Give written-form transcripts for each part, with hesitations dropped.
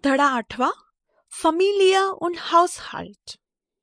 धडा 8 फॅमिलिया und Haushalt.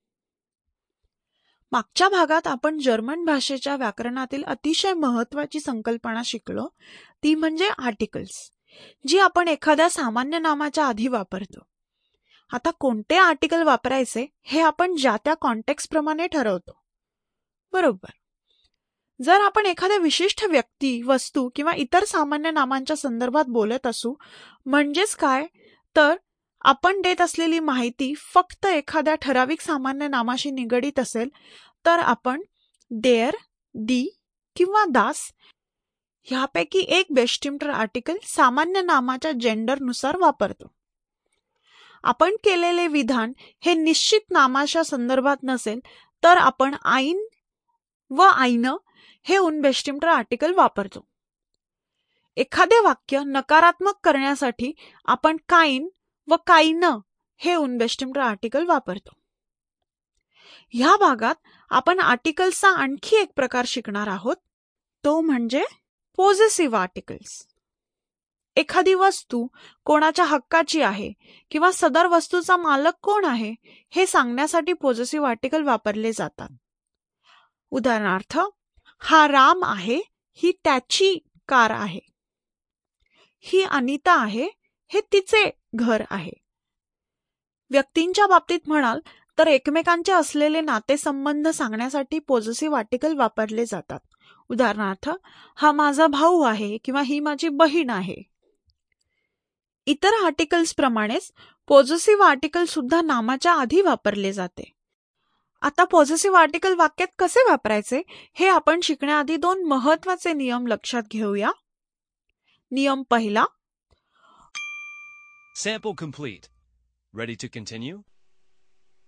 मागच्या भागात आपण जर्मन भाषेच्या व्याकरणातील अतिशय महत्वाची संकल्पना शिकलो, ती म्हणजे आर्टिकल्स, जी आपण एखाद्या सामान्य नामाच्या आधी वापरतो. आता कोणते आर्टिकल वापरायचे हे आपण ज्या त्या कॉन्टेक्स्ट प्रमाणे ठरवतो, बरोबर. जर आपण एखाद्या विशिष्ट व्यक्ती, वस्तू किंवा इतर सामान्य नामांच्या संदर्भात बोलत असू, म्हणजेच काय तर आपण देत असलेली माहिती फक्त एखाद्या ठराविक सामान्य नामाशी निगडीत असेल तर आपण देअर, दी किंवा दास ह्यापैकी एक बेस्टिम्टर आर्टिकल सामान्य नामाच्या जेंडरनुसार वापरतो. आपण केलेले विधान हे निश्चित नामाच्या संदर्भात नसेल तर आपण आईन व आईनं हे उनबेस्टिम्टर आर्टिकल वापरतो. एखादे वाक्य नकारात्मक करण्यासाठी आपण काइन व काईनं हे उनबेस्टिम्टर आर्टिकल वापरतो. ह्या भागात आपण आर्टिकल्सचा आणखी एक प्रकार शिकणार आहोत, तो म्हणजे पॉझेसिव्ह आर्टिकल्स. एखादी वस्तू कोणाच्या हक्काची आहे किंवा सदर वस्तूचा मालक कोण आहे हे सांगण्यासाठी पॉझेसिव्ह आर्टिकल वापरले जातात. उदाहरणार्थ, हा राम आहे, ही त्याची कार आहे. ही अनिता आहे, हे तिचे घर आहे. व्यक्तींच्या बाबतीत म्हणाल तर एकमेकांचे असलेले नातेसंबंध सांगण्यासाठी पॉझेसिव्ह आर्टिकल वापरले जातात. उदाहरणार्थ, हा माझा भाऊ आहे किंवा ही माझी बहीण आहे. इतर आर्टिकल्स प्रमाणेच पॉझेसिव्ह आर्टिकल सुद्धा नामाच्या आधी वापरले जाते. आता पॉझेसिव्ह आर्टिकल वाक्यात कसे वापरायचे हे आपण शिकण्याआधी 2 महत्वाचे नियम लक्षात घेऊया. नियम पहिला. Sample complete. Ready to continue?